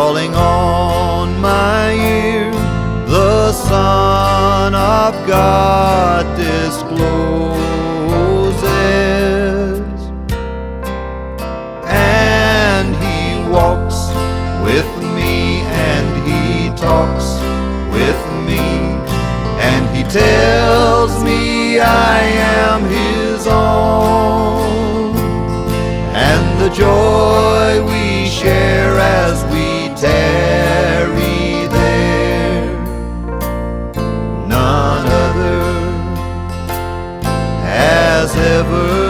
falling on my ear, the Son of God discloses, and He walks with me, and He talks with me, and He tells me I am His own, and the joy we share as we tarry there, none other has ever